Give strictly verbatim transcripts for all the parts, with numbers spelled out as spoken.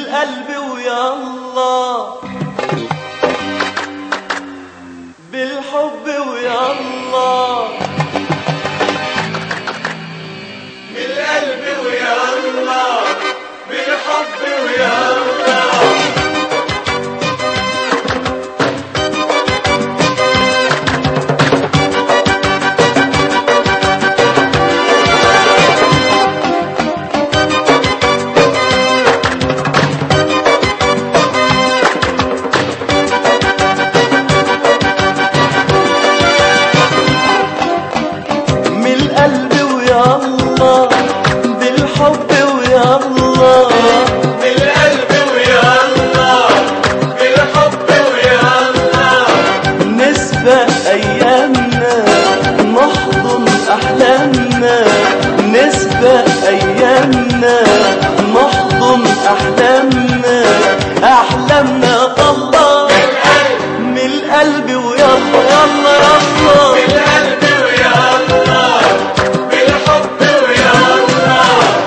القلب ويلا بالحب ويلا من القلب ويلا بالحب ويلا بالحب ويلا بالقلب ويلا بالحب ويلا نسبق أيامنا نحضن أحلامنا نسبق أيامنا نحضن أحلامنا أحلامنا طلع من القلب ويلا يلا يلا بالقلب ويلا بالحب ويلا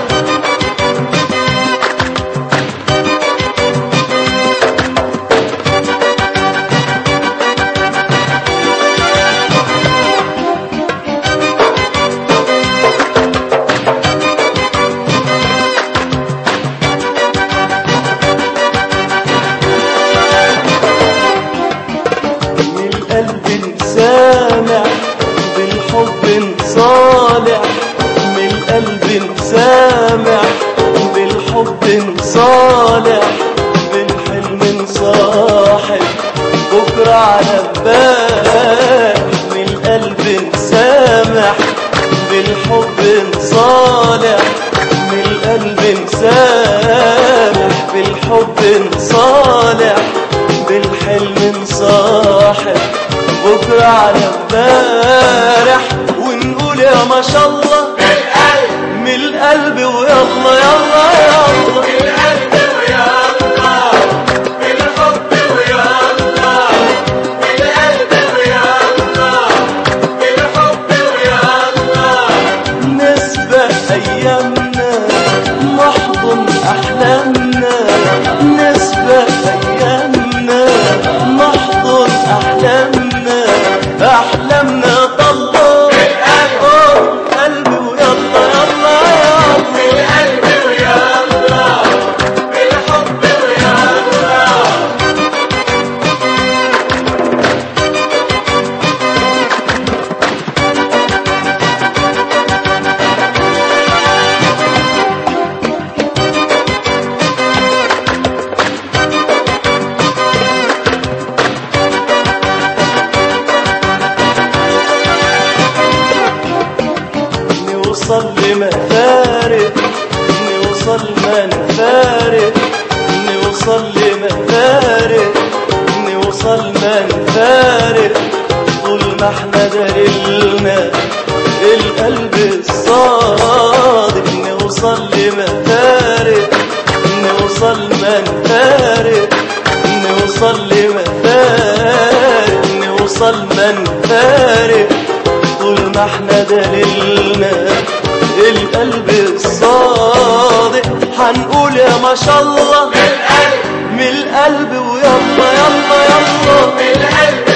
سامع بالحب صالح من القلب سامع بالحب صالح بالحلم صاحب بكرة على بال من القلب سامع بالحب صالح من القلب سامح بالحب صالح بالحلم صاحب بكرة على امبارح ونقول يا ما شاء الله من القلب ويلا يلا يلا بالقلب ويلا بالحب ويلا بالقلب ويلا بالحب ويلا نسبق أيامنا نحضن أحلامنا نسبق أيامنا نحضن أحلامنا أحلامنا طلع قلبي ويلا يلا يلا بالقلب ويلا بالحب ويلا نوصل لمفارق نوصل ما نفارق نوصل لمفارق نوصل ما نفارق طول ما احنا دليلنا القلب الصادق نوصل لمفارق نوصل ما نفارق نوصل لمفارق نوصل ما نفارق طول ما احنا دليلنا القلب الصادق هنقول يا ما شاء الله بالقلب من القلب ويلا يلا يلا بالقلب